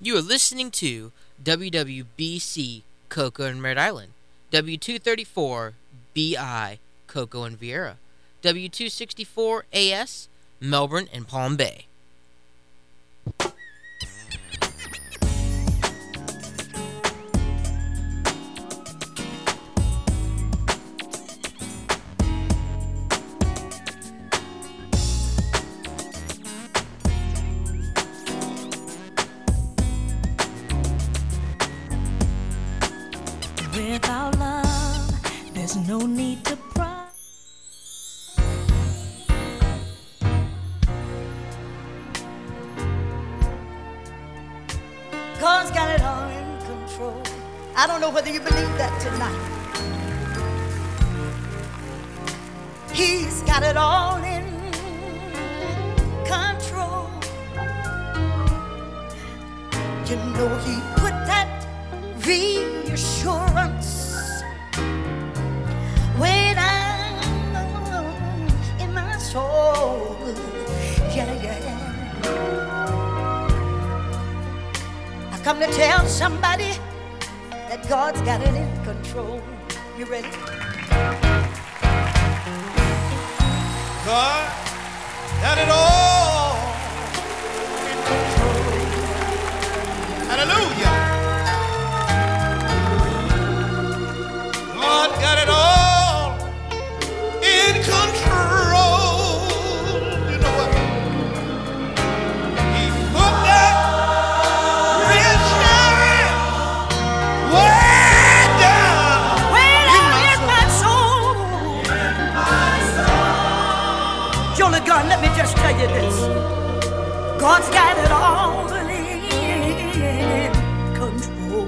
You are listening to WWBC Cocoa and Merritt Island, W234BI Cocoa and Vieira, W264AS Melbourne and Palm Bay. Without love, there's no need to cry. God's got it all in control. I don't know whether you believe that tonight. He's got it all in control. You know he put that reassurance way down in my soul. Yeah, yeah. I come to tell somebody that God's got it in control. You ready? God got it all in control. Hallelujah. God got it all in control. You know what? He put that reassurance way down In my soul. Jolie Gunn, let me just tell you this. God's got it all in control.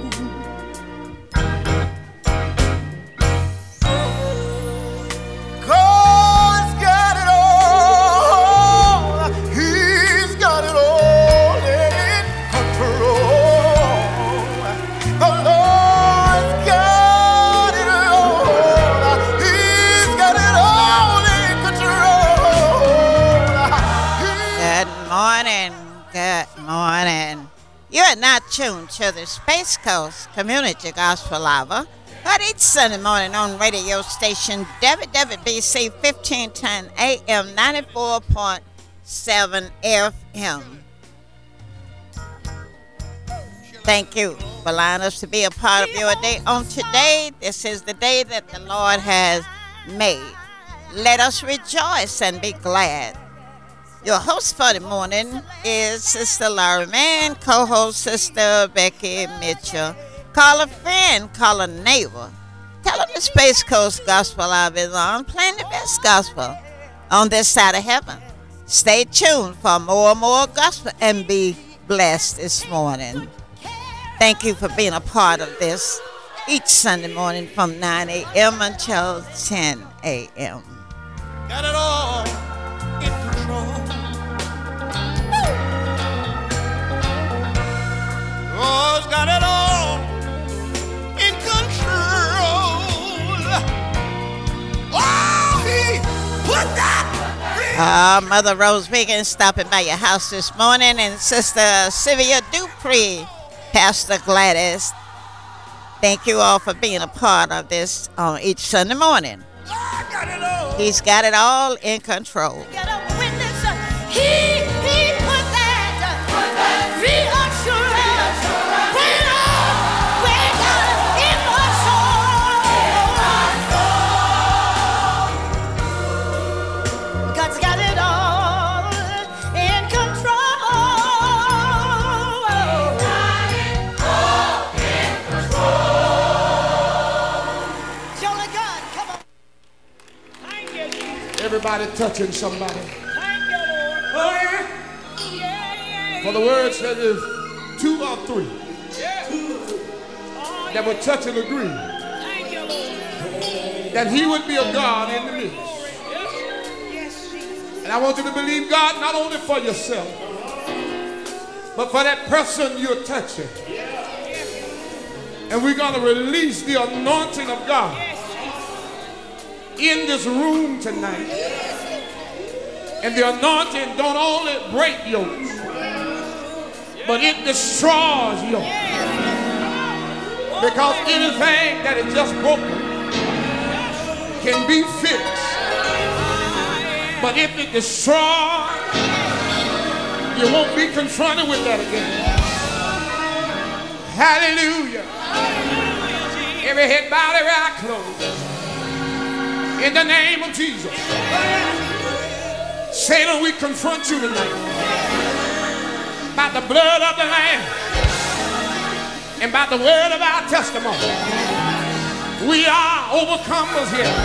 God's got it all. He's got it all in control. The Lord's got it all. He's got it all in control. Good morning. Good morning. You are not tuned to the Space Coast Community Gospel Hour, but each Sunday morning on radio station WWBC 1510 AM 94.7 FM. Thank you for allowing us to be a part of your day. On today, this is the day that the Lord has made. Let us rejoice and be glad. Your host for the morning is Sister Laura Mann, co-host Sister Becky Mitchell. Call a friend, call a neighbor. Tell them the Space Coast Gospel Hour is on, playing the best gospel on this side of heaven. Stay tuned for more and more gospel and be blessed this morning. Thank you for being a part of this each Sunday morning from 9 a.m. until 10 a.m. Got it all in control. God's got it all in control. Oh, he put that. Mother Rose Biggins stopping by your house this morning, and Sister Sylvia Dupree, Pastor Gladys. Thank you all for being a part of this on each Sunday morning. God got it all. He's got it all in control. Get a witness. He put that reassurance way down in my soul. God's got it all in control. Jolie Gunn, come on. Everybody touching somebody. Thank you, Lord. Oh, yeah. For the word says if 2 or 3 that would touch and agree Thank you, Lord. that he would be a God in the midst. Yes, Jesus. And I want you to believe God not only for yourself, but for that person you're touching. And we're going to release the anointing of God in this room tonight. And the anointing don't only break yokes, but it destroys you. Because anything that is just broken can be fixed. But if it destroys, you won't be confronted with that again. Hallelujah. Every head bowed, every eye closed. In the name of Jesus. Satan, we confront you tonight. By the blood of the Lamb and by the word of our testimony. We are overcomers here.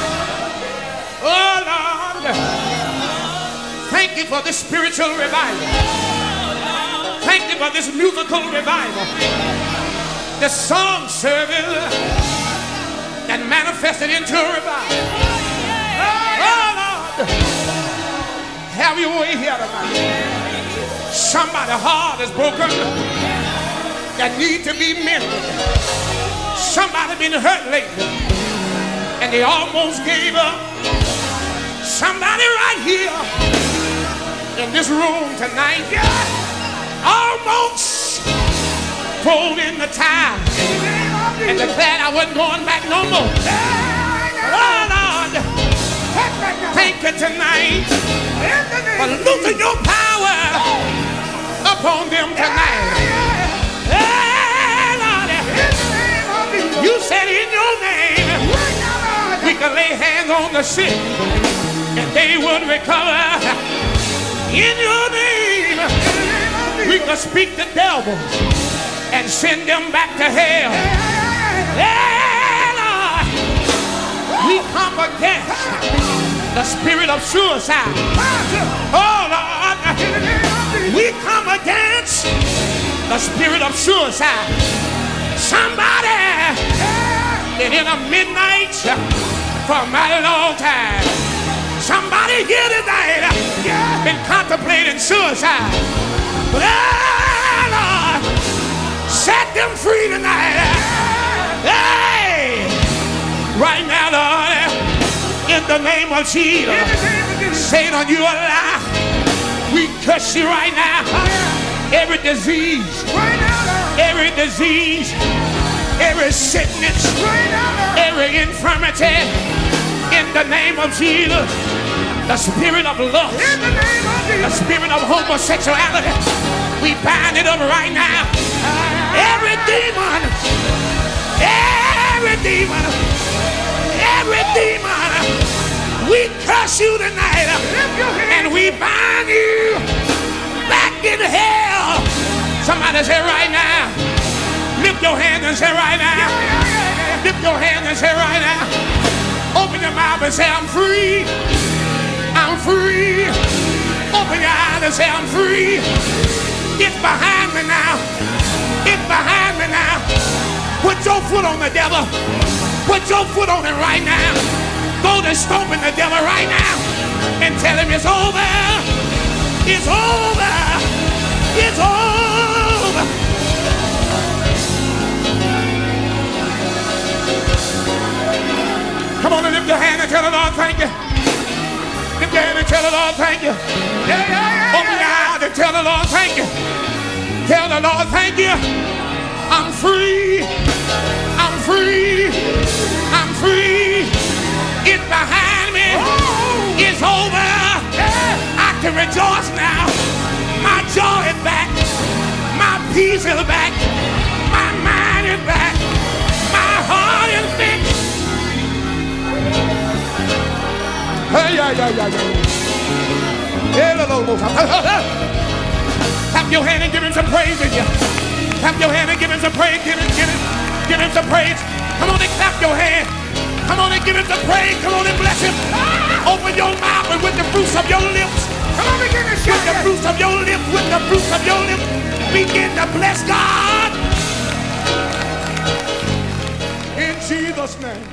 Oh Lord, thank you for this spiritual revival. Thank you for this musical revival. The song service that manifested into a revival. Oh Lord, have your way here tonight. Somebody's heart is broken that need to be mended. Somebody been hurt lately and they almost gave up. Somebody right here in this room tonight almost thrown in the towel and declared I wasn't going back no more. Oh Lord, thank you tonight for losing your power upon them tonight. Hey, Lord, you said in your name we could lay hands on the sick and they would recover. In your name we could speak to devils and send them back to hell. Hey, Lord, we come against the spirit of suicide. Oh Lord, we come against the spirit of suicide. Somebody been in a midnight for a mighty long time. Somebody here tonight been contemplating suicide. But Lord, set them free tonight. Hey, right now, Lord, in the name of Jesus, Satan, you are alive. We curse you right now. Every disease, every sickness, every infirmity, in the name of Jesus. The spirit of lust, the spirit of homosexuality, we bind it up right now. Every demon, we curse you tonight, and we bind you back in hell. Somebody say right now, lift your hand and say right now, lift your hand and say right now, open your mouth and say I'm free, I'm free. Open your eyes and say I'm free. It's behind me now, it's behind me now. Put your foot on the devil, put your foot on it right now. Go to stomping the devil right now and tell him it's over. It's over. It's over. Come on and lift your hand and tell the Lord thank you. Lift your hand and tell the Lord thank you. Open your eyes and tell the Lord thank you. Tell the Lord thank you. I'm free. I'm free. I'm free. It's behind me. It's over. I can rejoice now. My joy is back. My peace is back. My mind is back. My heart is fixed. Hey, clap your hand and give him some praise in you. Clap your hand and give him some praise. Give him some praise. Come on and clap your hand. Come on and give him some praise. Come on and bless him. Open your mouth and with the fruits of your lips. Come on, begin to shout. With the fruits of your lips. With the fruits of your lips. Begin to bless God. In Jesus' name.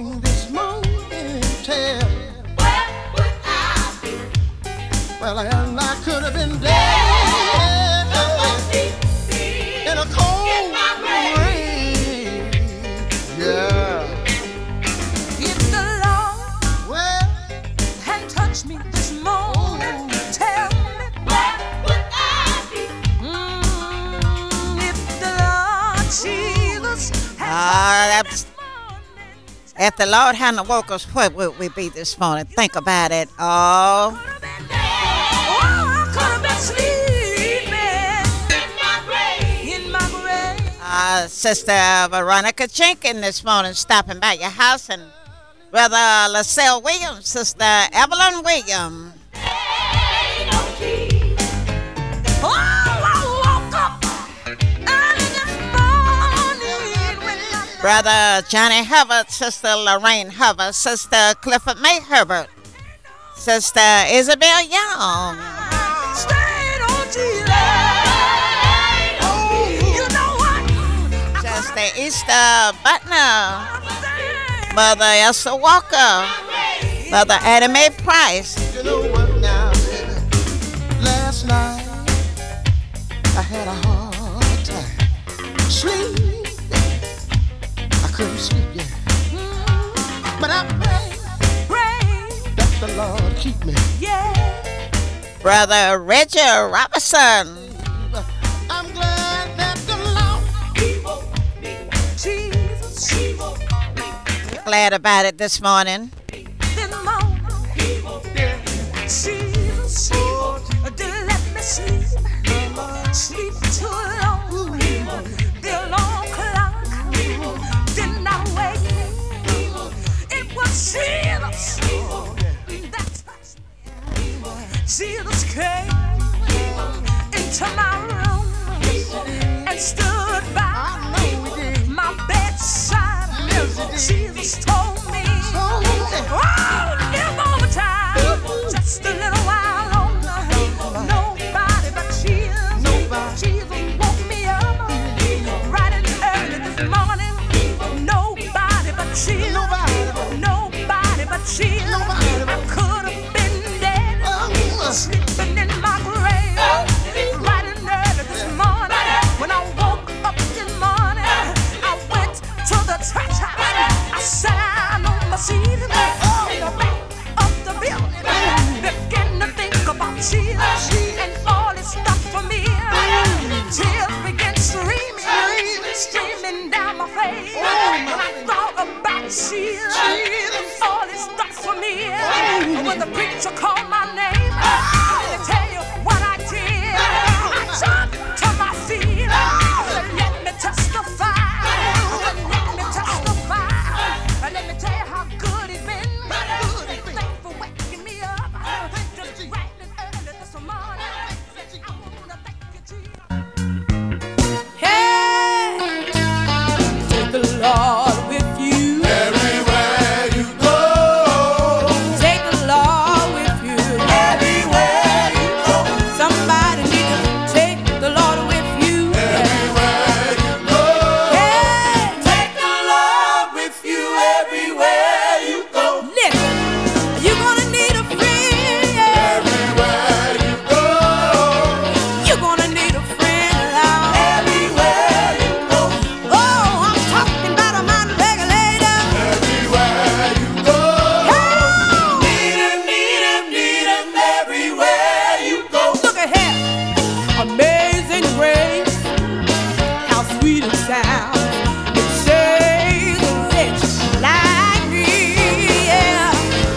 calling this morning and tell where would I be? Well, and I could have been dead in a cold rain. Yeah. If the Lord Well, had touched me this morning, tell me where would I be? If the Lord Jesus had touched me this morning, If the Lord hadn't woke us, where would we be this morning? Think about it. Oh, I could have been sleeping in my grave. Sister Veronica Jenkins this morning stopping by your house, and Brother LaSalle Williams, Sister Evelyn Williams. Oh, I woke up early this morning when I Brother Johnny Hubbard, Sister Lorraine Hubbard, Sister Clifford May Herbert, Sister Isabel Young, stayed on Jesus. You know what? Sister Easter Butler, Mother Esther Walker, Mother Anna Mae Price. you know what now, baby? Last night I had a hard time. Sleep, I couldn't sleep yet. But I pray that the Lord keep me. Brother Reggie Robinson, I'm glad that the Lord Jesus, glad about it this morning. this morning, Jesus, didn't let me sleep too long. The alarm clock did not wake me. It was Jesus that touched me. Jesus came into my room and stood by my bedside. Jesus told me, oh, live over time, just a little while longer. Nobody but Jesus. Jesus woke me up bright and early this morning. Nobody but Jesus. Nobody but Jesus. I could have been dead, sleeping in my grave. Bright and early this morning, when I woke up this morning, I went to the church house. I sat down on my seat in the back of the building, began to think about Jesus and all His stuff for me. Tears began streaming down my face. When I thought about Jesus and all His stuff for me. When the preacher called my name, let me tell you what I did. I jumped to my feet. Let me testify. Let me testify. Let me tell you how good He's been. Thanks for waking me up. Just bright and early this morning. I wanna thank you, Jesus. Hey, take the Lord with you. everywhere you go. Take the Lord with you. Everywhere you go. Somebody need to take the Lord with you. Everywhere you go. Hey, Take the Lord with you everywhere you go. listen, you're gonna need a friend. Yeah. Everywhere you go. You're gonna need a friend. Lord. Everywhere you go. Oh, I'm talking about a mind regulator. Everywhere you go. Oh, Need him everywhere you go. look ahead. Amazing grace, how sweet it sounds. It saves a wretch like me. Yeah.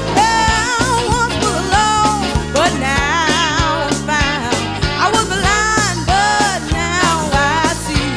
I once was alone, but now I'm found. I was blind, but now I see.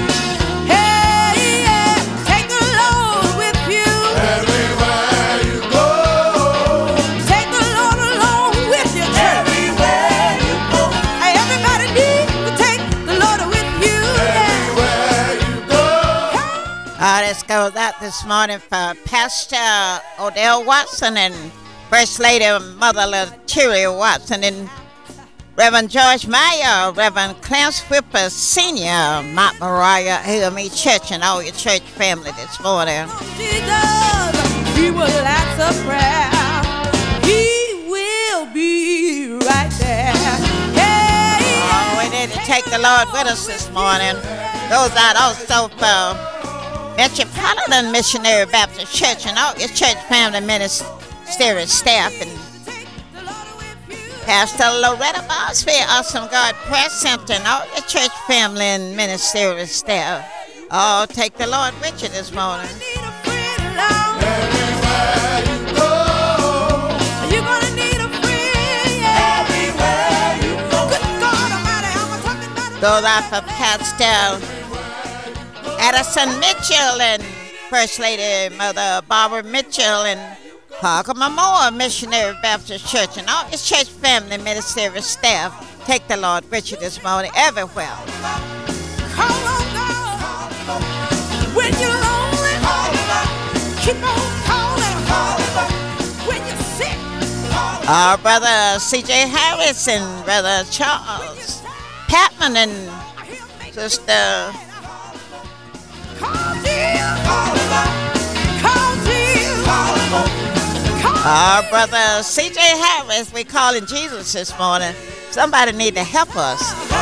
Hey, yeah, take the Lord with you. Everywhere you go. Take the Lord along with you, church. Everywhere you go. Hey, everybody needs to take the Lord with you. Yeah. Everywhere you go. This goes out this morning for Pastor Odell Watson and First Lady Mother Lateria Watson and Reverend George Meyer, Reverend Clarence Whipper Sr., Mount Moriah AME Church, and all your church family this morning. Jesus, He was the Lord with us this morning. Goes out also for Metropolitan Missionary Baptist Church and all your church family ministry staff and Pastor Loretta Bosby, Awesome God Press Center, and all your church family and ministerial staff. Oh, take the Lord with you this morning. Goes out for Pastor Addison Mitchell and First Lady Mother Barbara Mitchell and Parker Memorial Missionary Baptist Church and all his church family ministerial staff. Take the Lord with you this morning everywhere. Call on God when you're lonely. Keep on calling when you're sick. Our brother C.J. Harris and brother Charles Patman and sister our brother C.J. Harris, we calling Jesus this morning. Somebody need to help us. Come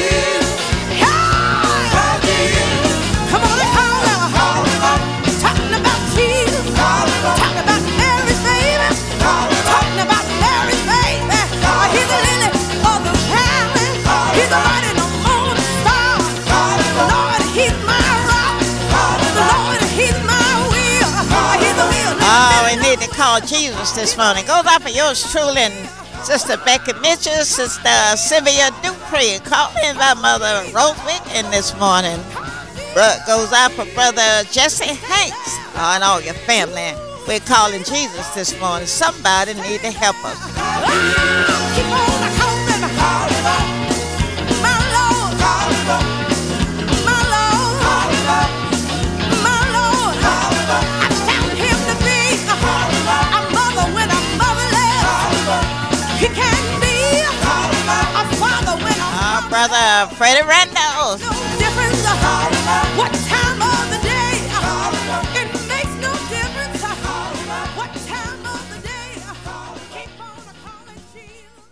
on and call him. Talking about Jesus. Talking about Mary's baby. Talking about Mary's baby. He's the lily of the valley. He's the light in the morning star. The Lord, he's my rock. The Lord, he's my will. He's the will. Oh, we need to call Jesus this morning. Goes out for yours truly and Sister Becky Mitchell, Sister Sylvia Dupree, calling by Mother Rosewick in this morning. Goes out for Brother Jesse Hanks and all your family. We're calling Jesus this morning. Somebody need to help us. Keep on calling, my Lord, my Lord, my Lord. I found him to be a mother when I'm motherless. He can be a father when I'm Brother Freddie Randall. no difference what time of the day. It makes no difference what time of the day. Keep on calling Jesus.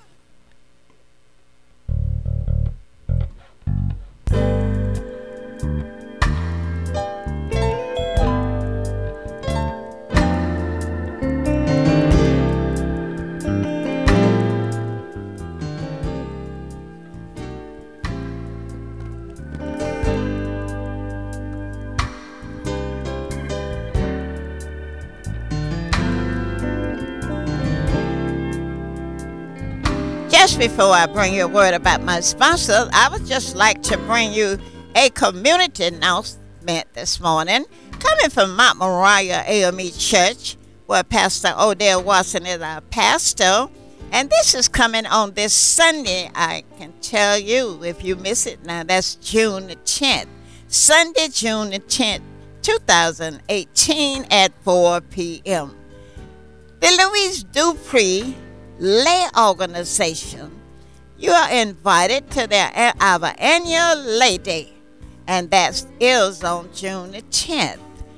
Just before I bring you a word about my sponsor, I would just like to bring you a community announcement this morning coming from Mount Moriah AME Church, where Pastor Odell Watson is our pastor. And this is coming on this Sunday. I can tell you if you miss it now, that's June the 10th. Sunday, June the 10th, 2018 at 4 p.m. The Louise Dupree Lay Organization, you are invited to our annual Lay Day, and that is on June the 10th,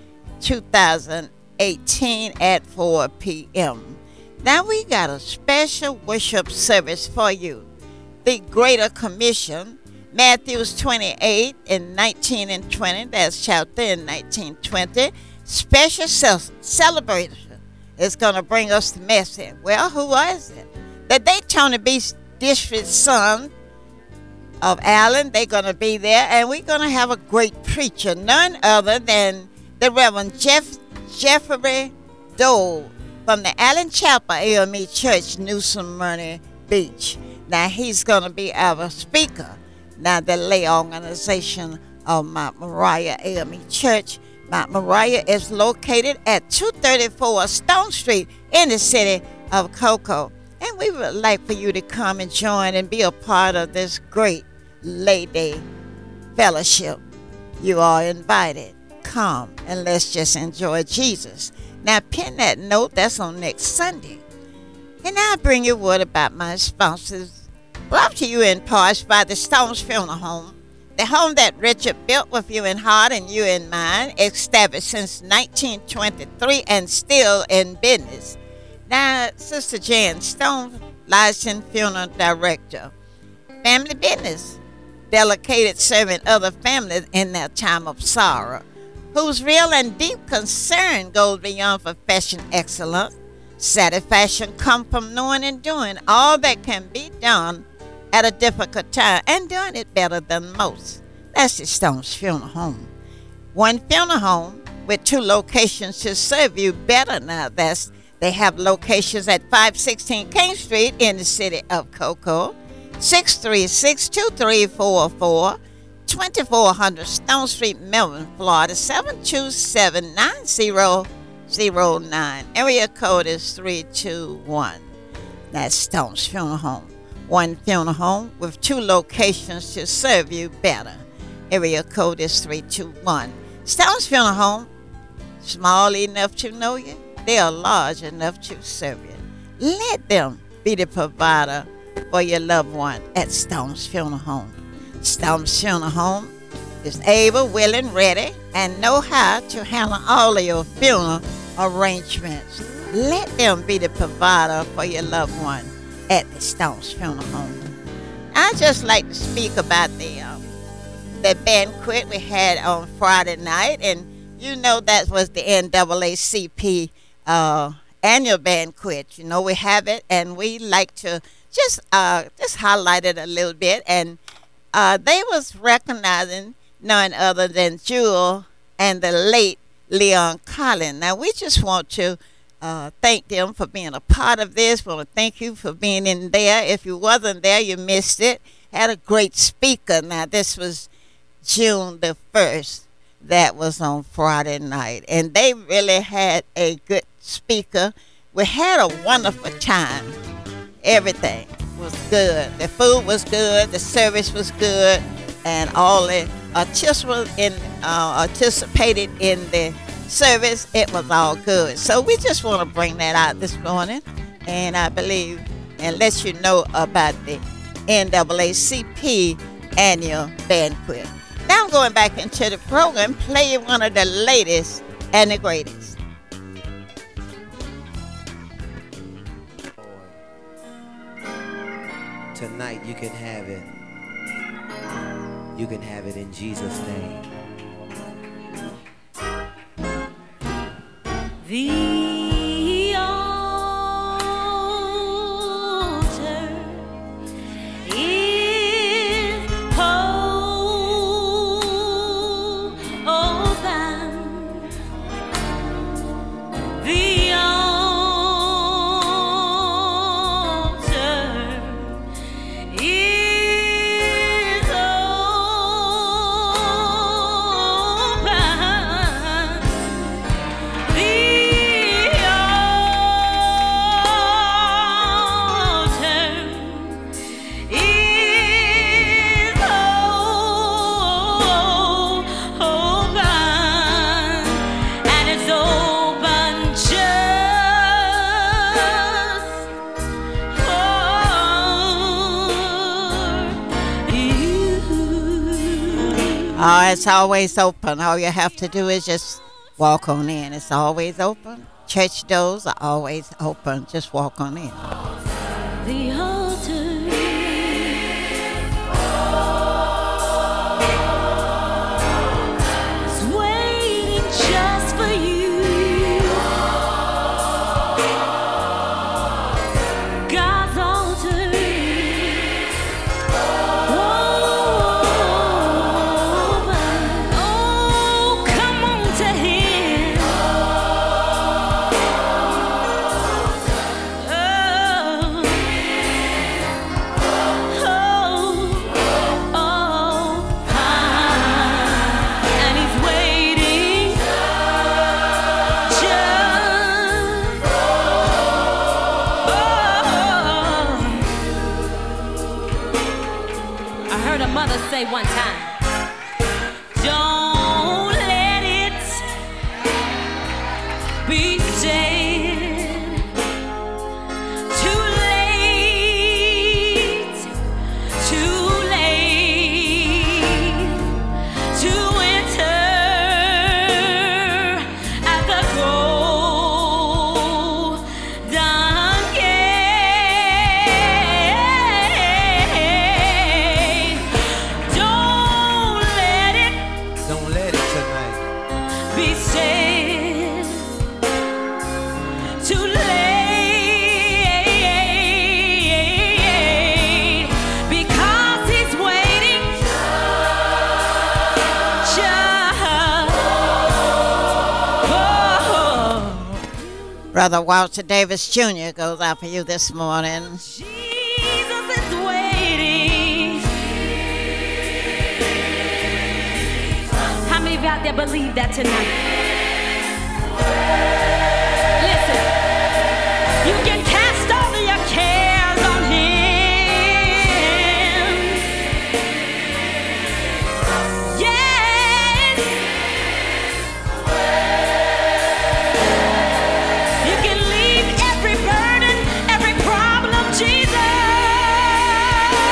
2018 at 4 p.m. Now we got a special worship service for you. The Greater Commission, Matthew 28 and 19 and 20, that's chapter in 1920, special celebration. It's going to bring us the message. Well, who was it? The Daytona Beach District Son of Allen, they're going to be there, and we're going to have a great preacher, none other than the Reverend Jeffrey Dole from the Allen Chapel AME Church, New Smyrna Beach. Now, he's going to be our speaker. Now, the lay organization of Mount Moriah AME Church. Mount Moriah is located at 234 Stone Street in the city of Cocoa. And we would like for you to come and join and be a part of this great Lay Day fellowship. You are invited. Come and let's just enjoy Jesus. Now, pin that note. That's on next Sunday. And I'll bring you word about my sponsors. Brought to you in part by the Stones Funeral Home. The home that Richard built with you in heart and you in mind, established since 1923 and still in business. Now, Sister Jan Stone, licensed funeral director. Family business. dedicated serving other families in their time of sorrow, whose real and deep concern goes beyond profession excellence. Satisfaction comes from knowing and doing all that can be done at a difficult time and doing it better than most. That's the Stones Funeral Home. One funeral home with 2 locations to serve you better now. They have locations at 516 King Street in the city of Cocoa, 636-2344, 2400 Stone Street, Melbourne, Florida, 727-9009. Area code is 321. That's Stone's Funeral Home. One funeral home with 2 locations to serve you better. Area code is 321. Stone's Funeral Home, small enough to know you, they are large enough to serve you. Let them be the provider for your loved one at Stone's Funeral Home. Stone's Funeral Home is able, willing, ready, and know how to handle all of your funeral arrangements. Let them be the provider for your loved one at the Stone's Funeral Home. I just like to speak about the banquet we had on Friday night, and you know that was the NAACP annual banquet. You know, we have it, and we like to just highlight it a little bit. And they was recognizing none other than Jewel and the late Leon Collins. Now, we just want to thank them for being a part of this. We want to thank you for being in there. If you wasn't there, you missed it. Had a great speaker. Now, this was June the 1st. That was on Friday night. And they really had a good speaker. We had a wonderful time. Everything was good. The food was good. The service was good. And all the participated in the service. It was all good. So we just want to bring that out this morning. And I believe and let you know about the NAACP annual banquet. Now I'm going back into the program, playing one of the latest and the greatest. Tonight you can have it. You can have it in Jesus' name. The altar is open. The altar is Oh, it's always open. All you have to do is just walk on in. It's always open. Church doors are always open. Just walk on in. The altar is waiting just for you. God's altar. Oh, come on to Him. And He's waiting I heard a mother say one time, don't let it be said too late to enter at the golden gate. Don't Brother Walter Davis Jr. goes out for you this morning. Jesus is waiting. How many of you out there believe that tonight? Listen, you can cast all of your cares on him. Yes. You can leave every burden, every problem, Jesus.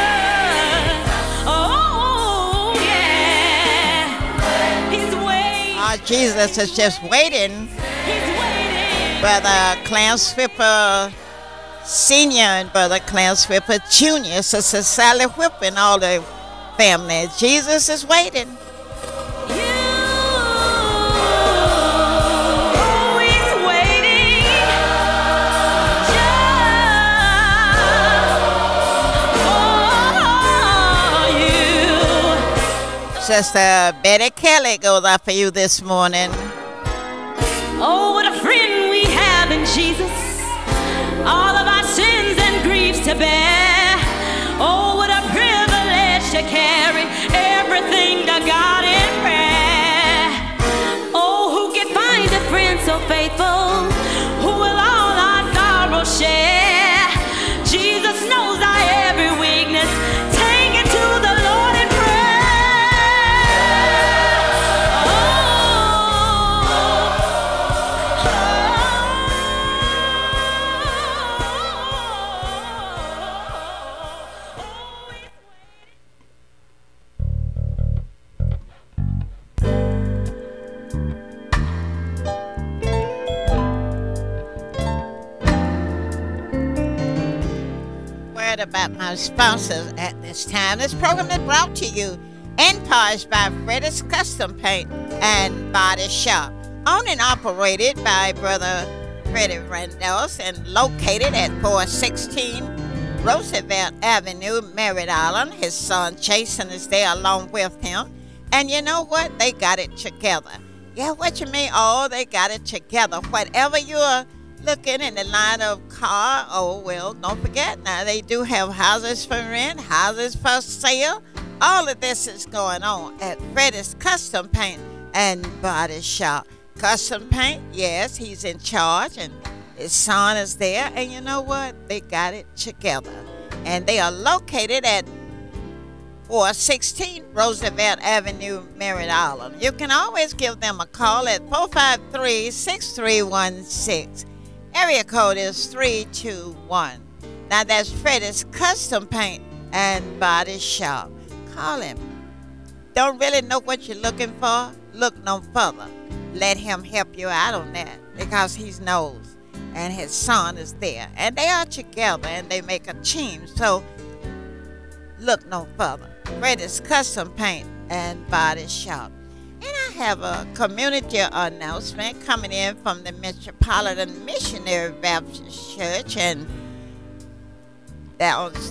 Oh, yeah. He's waiting. Jesus is just waiting. He's waiting. Brother Clarence Whipper Sr. and Brother Clarence Whipper Jr., Sister Sally Whipper and all the family. Jesus is waiting. Sister Betty Kelly goes out for you this morning. Oh, what a friend we have in Jesus. All of our sins and griefs to bear. Oh, what a privilege to carry everything to God in prayer. Oh, who can find a friend so faithful, who will all our sorrow share? Jesus knows our every weakness. Take it to the Lord in prayer. Word about my sponsors at this time. This program is brought to you in part by Freddy's Custom Paint and Body Shop, owned and operated by Brother Freddie Randolph and located at 416 Roosevelt Avenue, Merritt Island. His son Jason is there along with him. And you know what? They got it together. Yeah, what you mean? Oh, they got it together. Whatever you're looking in the line of car, oh, well, don't forget now, they do have houses for rent, houses for sale. All of this is going on at Freddy's Custom Paint and Body Shop. Custom Paint, yes, he's in charge, and his son is there. And you know what? They got it together. And they are located at 416 Roosevelt Avenue, Merritt Island. You can always give them a call at 453-6316. Area code is 321. Now that's Freddy's Custom Paint and Body Shop. Call him. Don't really know what you're looking for? Look no further. Let him help you out on that because he knows. And his son is there. And they are together and they make a team. So look no further. Freddy's Custom Paint and Body Shop. And I have a community announcement coming in from the Metropolitan Missionary Baptist Church, and that was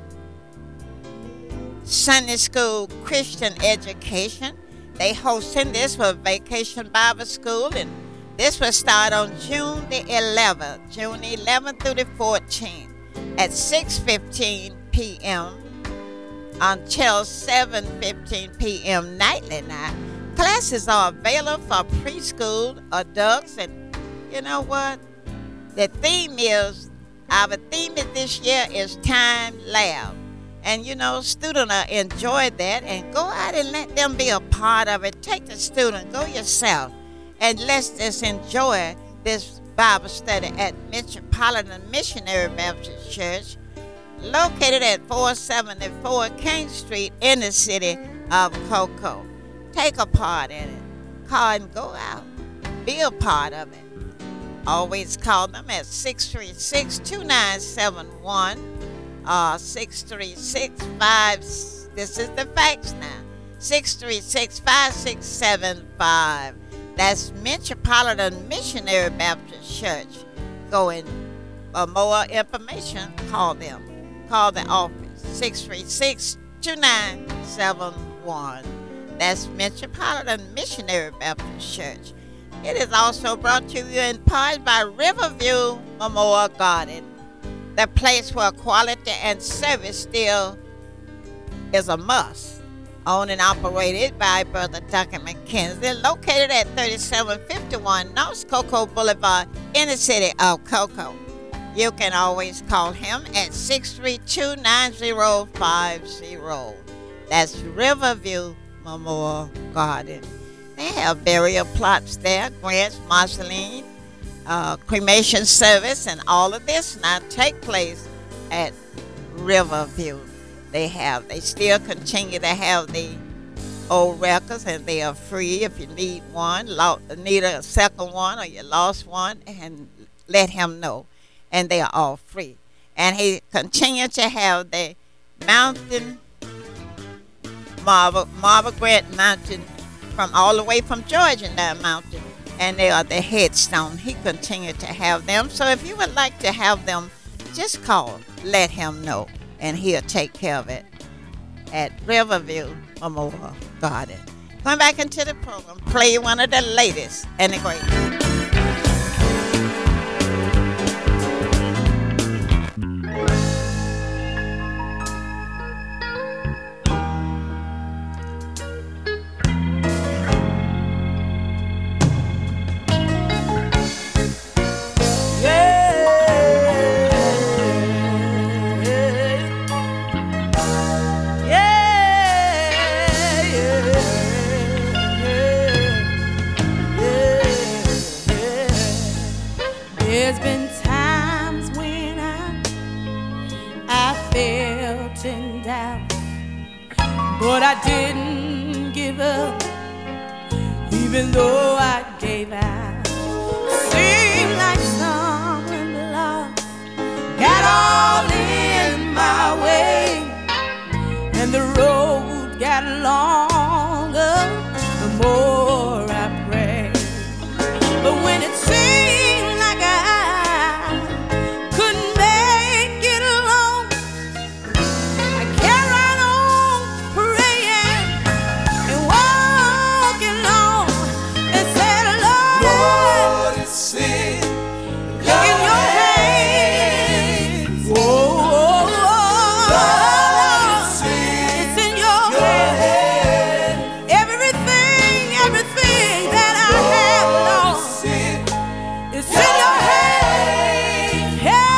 Sunday School Christian Education. They hosting this for Vacation Bible School, and this will start on June the 11th, June 11th through the 14th at 6:15 p.m. until 7:15 p.m. nightly now. Classes are available for preschool, adults, and you know what? The theme is, our theme this year is Time Lab. And you know, students enjoy that, and go out and let them be a part of it. Take the student, go yourself, and let's just enjoy this Bible study at Metropolitan Missionary Baptist Church, located at 474 King Street in the city of Cocoa. Take a part in it. Call and go out. Be a part of it. Always call them at 636-2971 or 636-5. This is the fax now. 636-5675. That's Metropolitan Missionary Baptist Church. Going for more information, call them. Call the office, 636-2971. That's Metropolitan Missionary Baptist Church. It is also brought to you in part by Riverview Memorial Garden, the place where quality and service still is a must. Owned and operated by Brother Duncan McKenzie, located at 3751 North Cocoa Boulevard in the city of Cocoa. You can always call him at 632-9050. That's Riverview Memorial Garden. They have burial plots there, grants, mausoleum, cremation service, and all of this now take place at Riverview. They still continue to have the old records, and they are free if you need one, need a second one, or you lost one, and let him know. And they are all free. And he continued to have the mountain, Marble Grant Mountain, from all the way from Georgia, that mountain, and they are the headstone. He continued to have them. So if you would like to have them, just call, let him know, and he'll take care of it at Riverview Memorial Garden. Going back into the program, play one of the latest and the greatest. There's been times when I felt in doubt, but I didn't give up, even though I gave out. Seemed like someone lost got all in my way, and the road got longer the more I prayed. But when it seemed like I couldn't make it alone, I carried on praying and walking on and said, Lord, it's in your hands. Whoa, Lord, it's in your hands. Everything that I have, Lord, it's in your hands.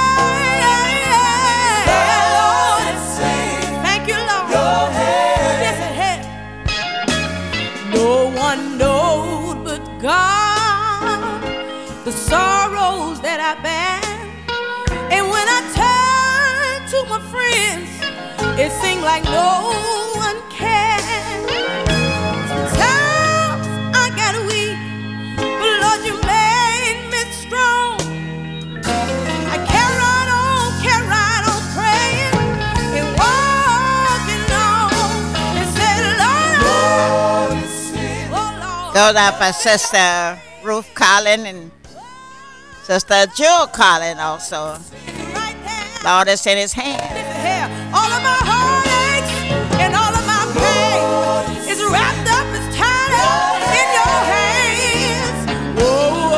Hey, Lord, thank you, Lord. Yes, it has. No one knows but God the sorrows that I bear, and when I turn to my friends, it seems like no one cares. Sometimes I got weak, but Lord, you made me strong. I carry right on praying and walking on and said, Lord, oh Lord. Goes out for Sister Ruth Collins and Sister Jewel Collins also. Right there. Lord, it's in his hand. Here, all of my heartaches and all of my pain is wrapped up, it's tied up in your hands. Whoa,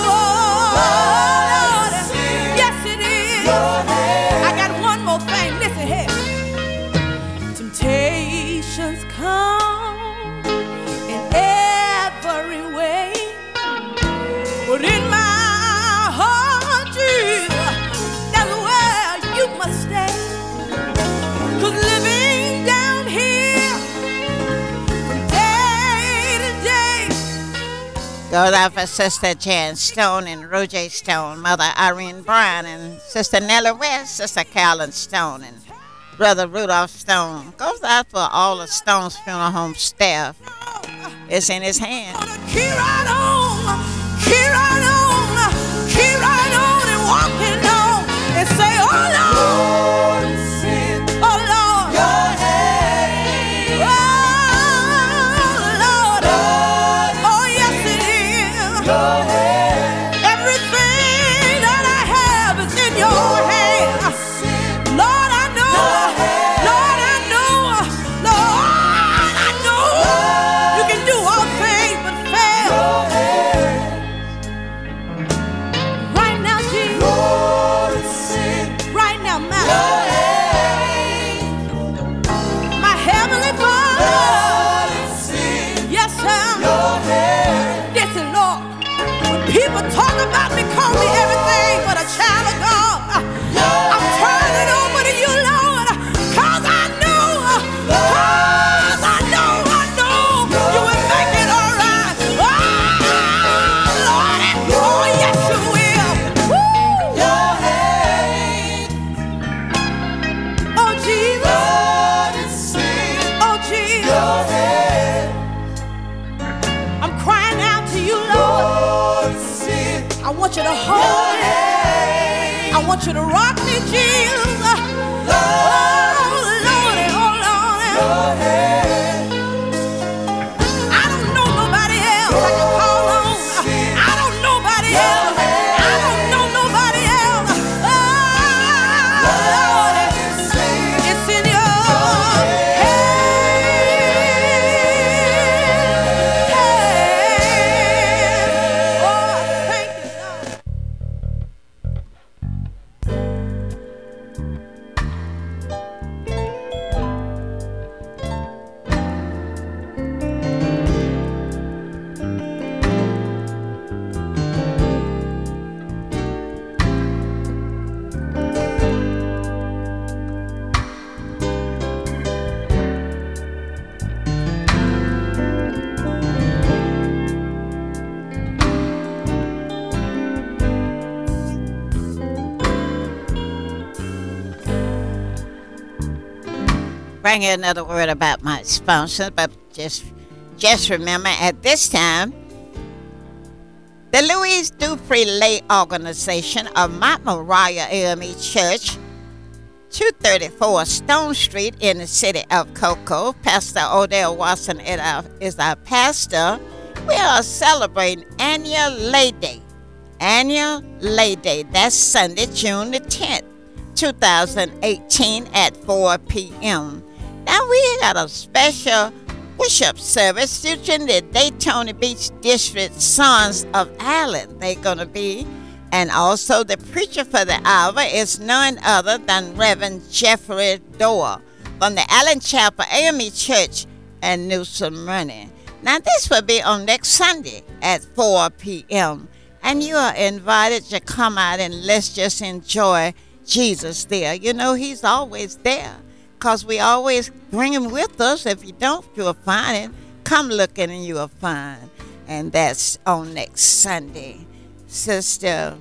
Lord, yes it is. I got one more thing. Listen here. Temptations come in every way, but in my heart, Jesus, that's where you must stay. 'Cause living down here from day to day. Goes out for Sister Jan Stone and Roger Stone, Mother Irene Brown, and Sister Nellie West, Sister Carolyn Stone, and Brother Rudolph Stone. Goes out for all the Stone's Funeral Home staff. It's in his hand. Keep right on, keep right on, keep right on and walking on and say, oh Lord, oh Lord, oh Lord, oh yes it is. Everything that I have is in your hands. Lord, I know, Lord, I know, Lord, I know you can do all things but fail. I want you to rock me, Jesus. Oh, Lordy, oh, Lordy. I don't know nobody else I can call on. I don't know nobody else. I don't know nobody else. Oh, Lordy, it's in your hand. Oh, thank you, Lord. Bring you another word about my sponsor, but just remember at this time, the Louise Dupree Lay Organization of Mount Moriah AME Church, 234 Stone Street in the city of Cocoa. Pastor Odell Watson is our pastor. We are celebrating Annual Lay Day. Annual Lay Day. That's Sunday, June the 10th, 2018 at 4 p.m. Now we got a special worship service featuring the Daytona Beach District Sons of Allen. They're going to be. And also the preacher for the hour is none other than Reverend Jeffrey Doyle from the Allen Chapel AME Church in New Smyrna. Now this will be on next Sunday at 4 p.m. And you are invited to come out and let's just enjoy Jesus there. You know, he's always there because we always bring him with us. If you don't, you'll find him. Come looking and you'll find. And that's on next Sunday. Sister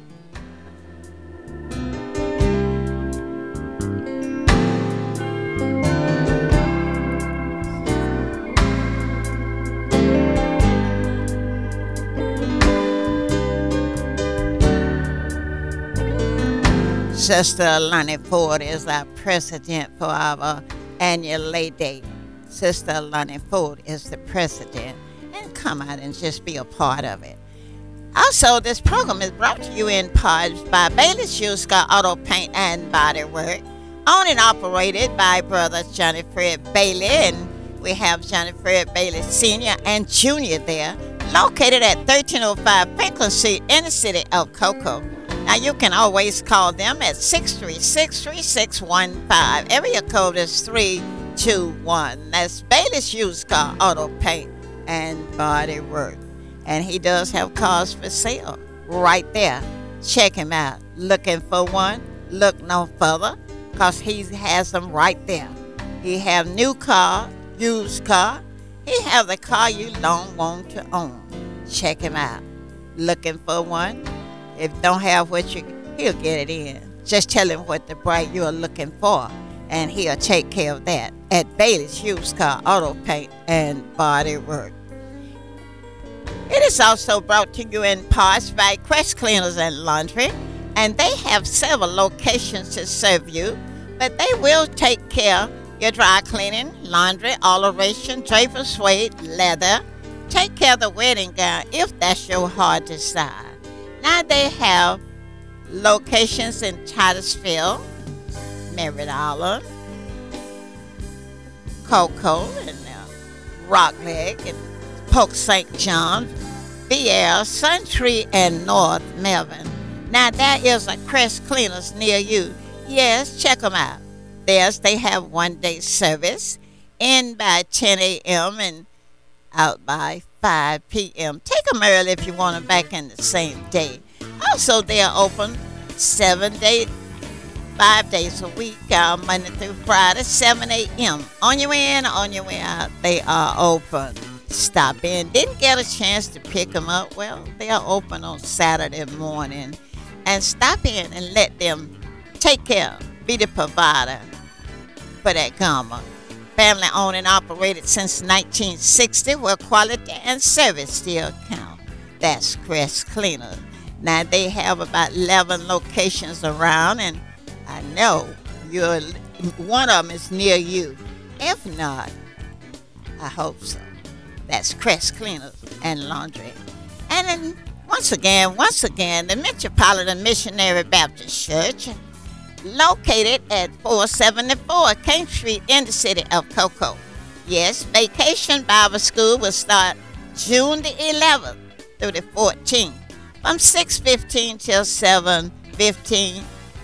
Sister Lonnie Ford is our president for our annual Lay Day. Sister Lonnie Ford is the president. And come out and just be a part of it. Also, this program is brought to you in parts by Bailey's Used Car Auto Paint and Body Work, owned and operated by Brother Johnny Fred Bailey, and we have Johnny Fred Bailey Sr. and Jr. there, located at 1305 Franklin Street in the city of Cocoa. Now, you can always call them at 636-3615. Area code is 321. That's Bailey's Used Car Auto Paint and Body Work. And he does have cars for sale right there. Check him out. Looking for one? Look no further, because he has them right there. He have new car, used car. He have the car you long want to own. Check him out. Looking for one? If don't have what he'll get it in. Just tell him what the bride you are looking for, and he'll take care of that at Bailey's Used Car Auto Paint and Body Work. It is also brought to you in parts by Crest Cleaners and Laundry, and they have several locations to serve you, but they will take care of your dry cleaning, laundry, alteration, draper suede, leather. Take care of the wedding gown if that's your heart desire. Now they have locations in Titusville, Merritt Island, Cocoa, and Rockleg, and Polk St. John, Vieira, Suntree, and North Melvin. Now there is a Crest Cleaners near you. Yes, check them out. They have one-day service, in by 10 a.m. and out by 5 p.m. Take them early if you want them back in the same day. Also, they are open 5 days a week, Monday through Friday, 7 a.m. On your way in, on your way out, they are open. Stop in. Didn't get a chance to pick them up? Well, they are open on Saturday morning. And stop in and let them take care, be the provider for that garment. Family owned and operated since 1960, where quality and service still count. That's Crest Cleaners. Now they have about 11 locations around, and I know one of them is near you. If not, I hope so. That's Crest Cleaners and Laundry. And then once again, the Metropolitan Missionary Baptist Church, located at 474 King Street in the city of Cocoa. Yes, Vacation Bible School will start June the 11th through the 14th from 6:15 till 7:15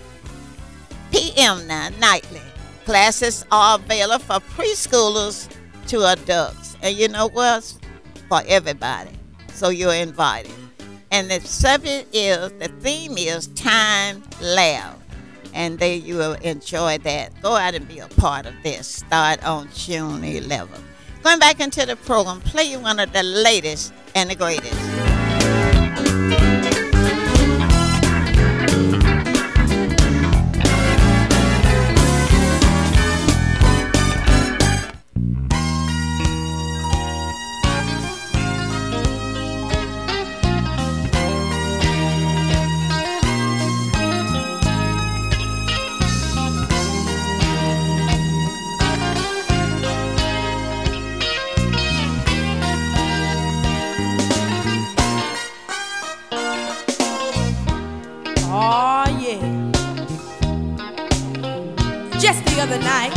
p.m. now, nightly. Classes are available for preschoolers to adults. And you know what? For everybody. So you're invited. And the theme is Time Loud. And you will enjoy that. Go out and be a part of this. Start on June 11th. Going back into the program, play you one of the latest and the greatest. The other night,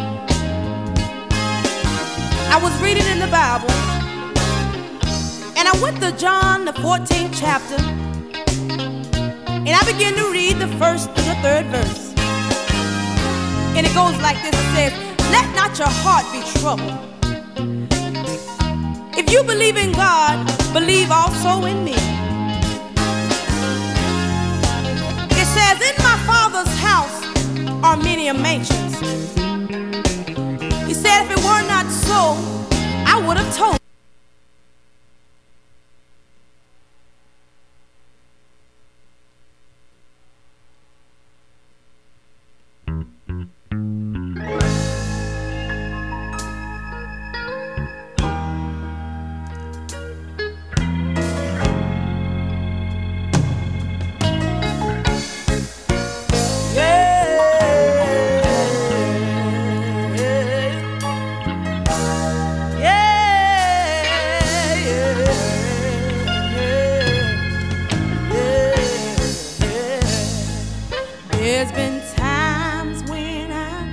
I was reading in the Bible, and I went to John, the 14th chapter, and I began to read the first to the third verse. And it goes like this. It says, "Let not your heart be troubled. If you believe in God, believe also in me." It says, "In my Father's house are many mansions." He said, "If it were not so, I would have told." There's been times when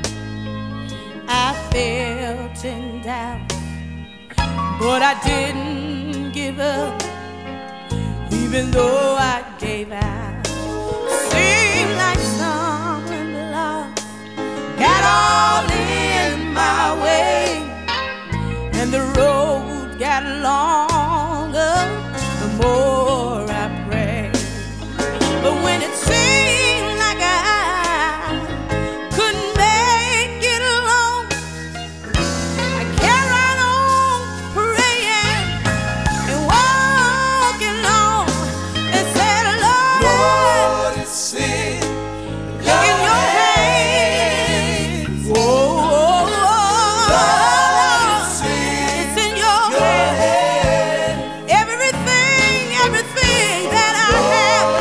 I felt in doubt, but I didn't give up, even though I gave out. Seemed like someone lost got all in my way, and the road got longer the more I prayed. But when it seemed like I couldn't make it alone, I carried right on praying and walking on and said, "Lord, it's in your hands. Oh, Lord, it's in your hands. Everything that I have."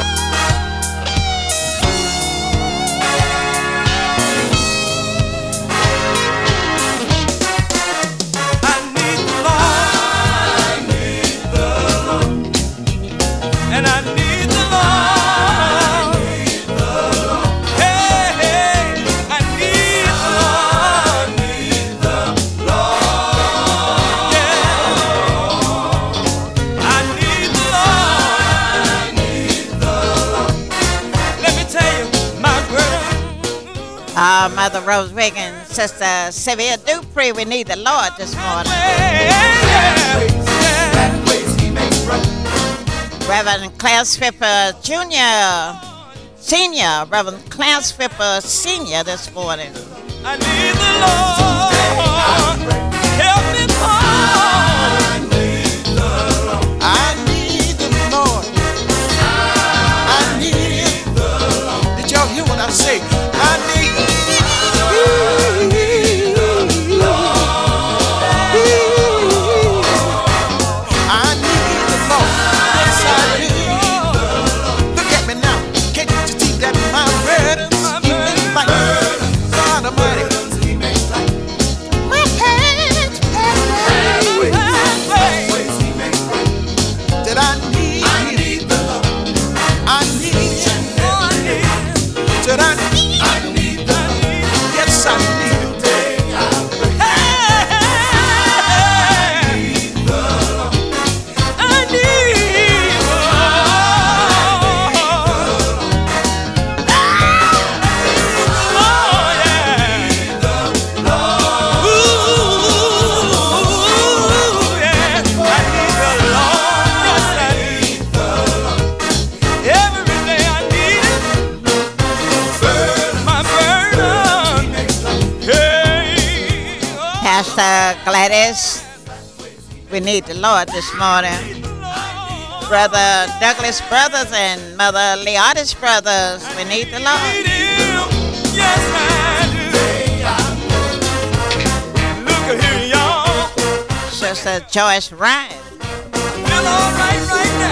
I need the Lord, and I need the Lord. Hey, hey, I need the Lord. Yeah, I need the Lord. Let me tell you, my brother. Mother Rose Reagan, Sister Sylvia Dupree, we need the Lord this morning. Reverend Clarence Flipper Jr., Senior, Reverend Clarence Flipper Senior this morning. I need the Lord. Help me, Lord. I need the Lord. I need the Lord. I need the Lord. Did y'all hear what I say? I need the Lord. I need the Lord. Yes, I do. But I need, yes, I need you. Pastor Gladys, we need the Lord this morning. Brother Douglas Brothers and Mother Leotis Brothers, we need the Lord. Yes, I do. Look here, y'all. Sister Joyce Ryan. Feel all right now.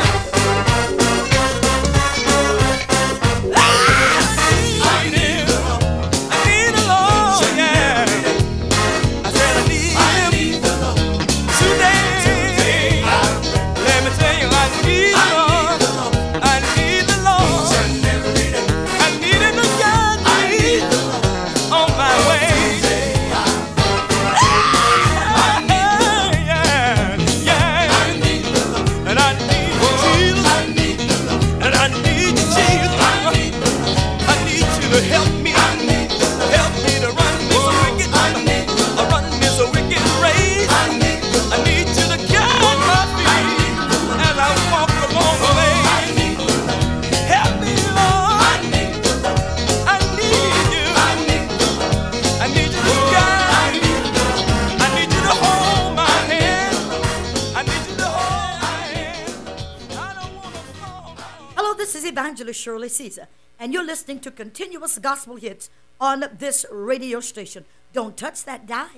Evangelist Shirley Caesar, and you're listening to Continuous Gospel Hits on this radio station. Don't touch that dial.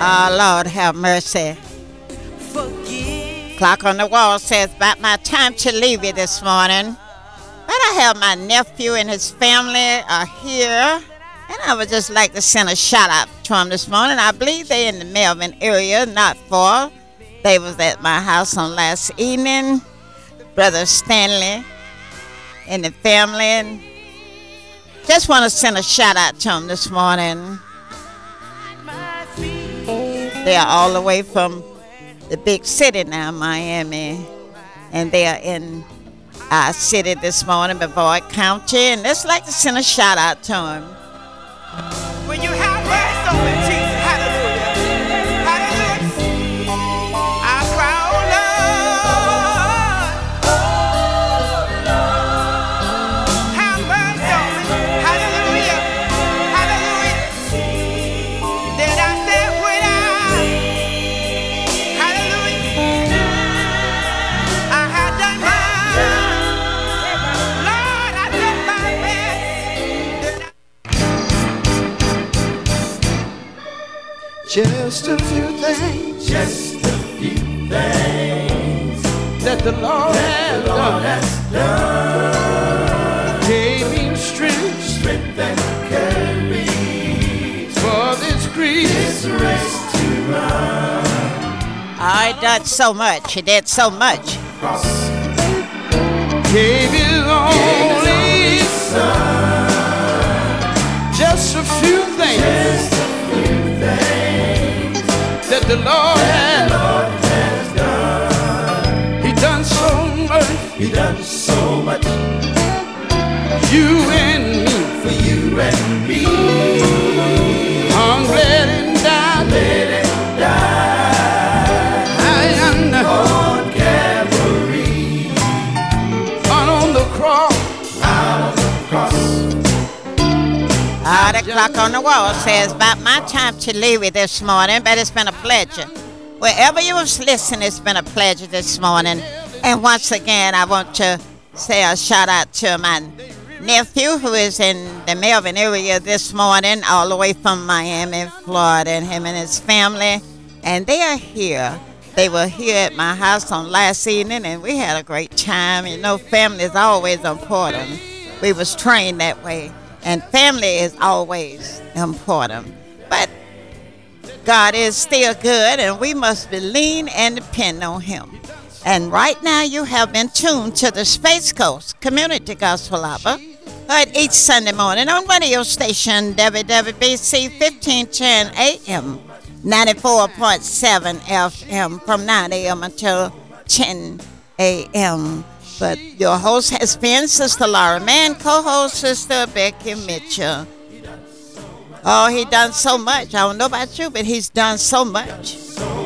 Oh, Lord, have mercy. Clock on the wall says about my time to leave you this morning. But I have my nephew and his family are here. And I would just like to send a shout out to them this morning. I believe they're in the Melvin area, not far. They was at my house on last evening. Brother Stanley and the family. And just want to send a shout out to them this morning. They are all the way from the big city now, Miami. And they are in our city this morning, Brevard County. And let's like to send a shout out to them. When you have mercy on me, Jesus, hallelujah, hallelujah. I cry, oh Lord, have mercy on me, hallelujah, hallelujah. Then I said, when hallelujah, I had done Lord, I done my best. Just a few things, that the Lord has done. Gave me strength and carry for this grief race to run. I done so much. He did so much. Gave his only son. Just a few things. That the Lord has done. He done so much. He done so much. You and me. For you and me. Hung, bled, and died. Bled and died. On Calvary. On the cross. Out on the cross. The clock on the wall says about my time to leave you this morning, but it's been a pleasure. Wherever you was listening, it's been a pleasure this morning. And once again, I want to say a shout out to my nephew who is in the Melvin area this morning, all the way from Miami, Florida, and him and his family. And they are here. They were here at my house on last evening, and we had a great time. You know, family is always important. We was trained that way. And family is always important. But God is still good, and we must believe and depend on him. And right now you have been tuned to the Space Coast Community Gospel Hour, heard each Sunday morning on radio station WWBC 1510 AM, 94.7 FM from 9 a.m. until 10 a.m. But your host has been Sister Laura Mann, co-host Sister Becky Mitchell. Oh, he done so much. I don't know about you, but he's done so much.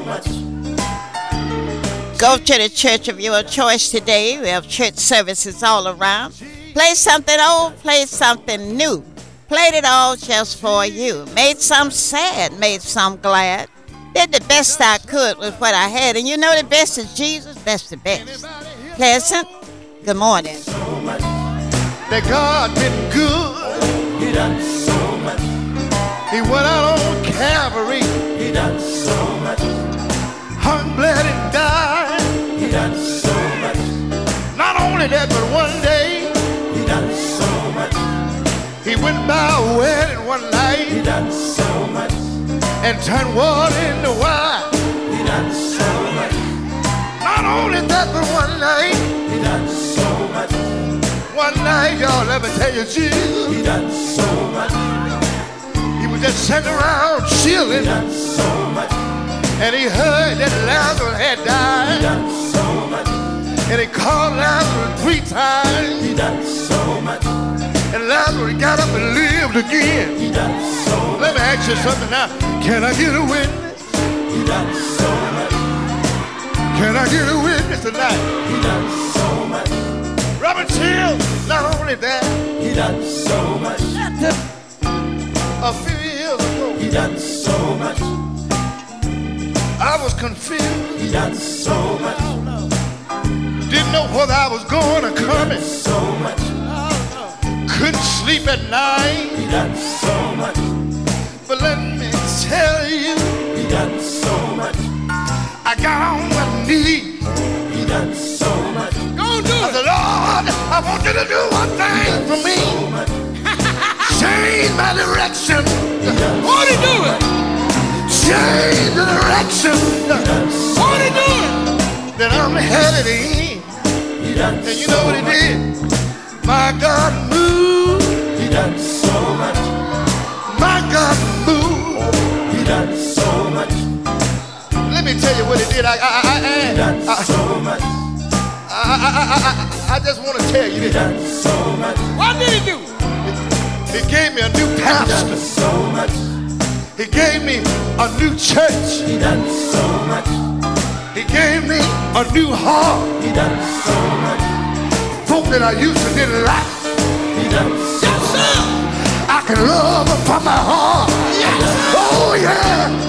Go to the church of your choice today. We have church services all around. Play something old, play something new. Played it all just for you. Made some sad, made some glad. Did the best I could with what I had. And you know the best is Jesus, that's the best. Pleasant, good morning. So much that God been good. He done so much. He went out on Calvary. He done so much. Hung, bled, and died. He done so much. Not only that, but one day he done so much. He went by a wedding one night. He done so much. And turned water into wine. He done so much. Not only that, but one night he done so much. One night, y'all, let me tell you, Jesus, he done so much. He was just sitting around chilling. He done so much. And he heard that Lazarus had died. He done so much. And he called Lazarus 3 times. He done so much. And Lazarus got up and lived again. He done so much. Let me ask you something now. Can I get a witness? He done so much. Can I get a witness tonight? He done so much. Robert Hill, not only that, he done so much. A few years ago, he done so much. I was confused. He done so much. Didn't know whether I was going or coming. So much. Couldn't sleep at night. He done so much. But let me tell you, he done to do one thing for me. Change my direction. Won't he do it? Change the direction. Won't he do it? That I'm headed in. And you know what he did? My God moved. He done so much. My God moved. He done so much. Let me tell you what he did. He done so much. I just want to tell you this. He done so much. What did he do? He gave me a new pastor. He done so much. He gave me a new church. He done so much. He gave me a new heart. He done so much. Folk that I used to didn't like. He done so much. I can love him from my heart. Yes. Oh yeah.